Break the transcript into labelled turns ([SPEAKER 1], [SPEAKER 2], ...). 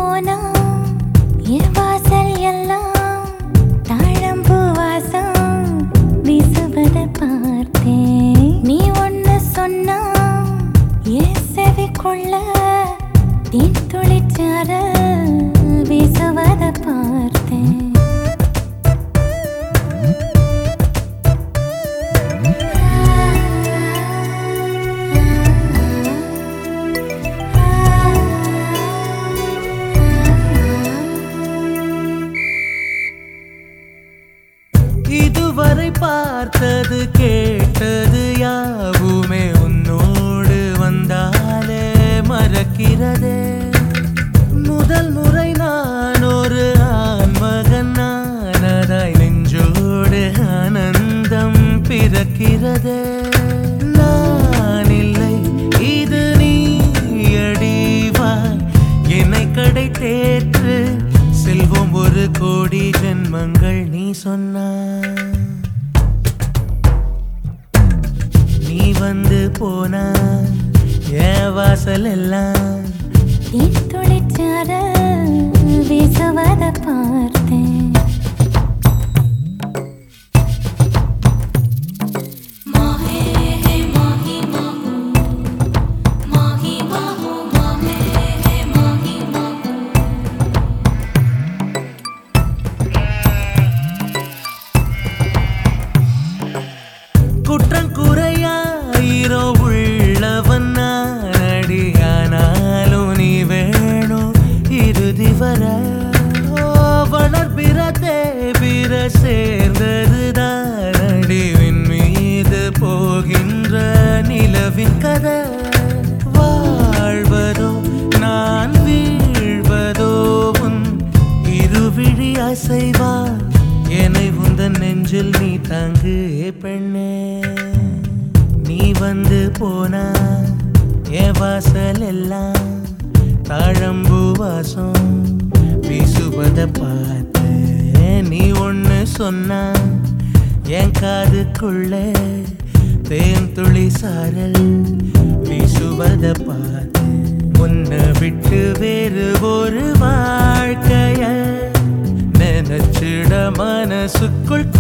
[SPEAKER 1] போனா என் வாசல் எல்லாம் தாழம்பூ வாசம் வீசுவத பார்த்தேன். நீ ஒன்னு சொன்னா என் செவிக்குள்ள தேன் துளிச்சாரல் வீசுவத பார்த்தேன்.
[SPEAKER 2] இதுவரை பார்த்தது கேட்டது யாவுமே உன்னோடு வந்தாலே மறக்கிறதே. முதல் முறை நான் ஒரு ஆண்மகன் நானதாய் நெஞ்சோடு ஆனந்தம் பிறக்கிறதே. நான் இல்லை இது நீ அடிவாய் என்னை கடை தேற்று செல்வோம் ஒரு கோடி ஜென்மங்கள் நீ சொன்ன. நீ வந்து போனா என் வாசல் எல்லாம்
[SPEAKER 1] தேன் துளிச்சாரல் வீசுவத பார்த்தேன்.
[SPEAKER 2] குற்றங்குறையாயிரோ உள்ளவன் நானடி. ஆனாலும் நீ வேணும் இறுதி வர. வளர்பிற தேவிர சேர்ந்தது தானடி வின் மீது போகின்ற நிலவின் கதை. வாழ்வதோ நான் வீழ்வதோ உன் இருவிழி அசைவா என்னை உந்தன் நெஞ்சில் நீ தாங்கு பெண்ணே. நீ வந்து போனா என் வாசல் எல்லாம் தாழம்பூ வாசம் வீசுவத பார்த்து. நீ ஒன்னு சொன்னா என் காதுக்குள்ளே தேன் துளி சாரல் வீசுவத பார்த்து. உன்னை விட்டு வேறு ஒரு வாழ்க்கைய நினைச்சிட மனசுக்குள்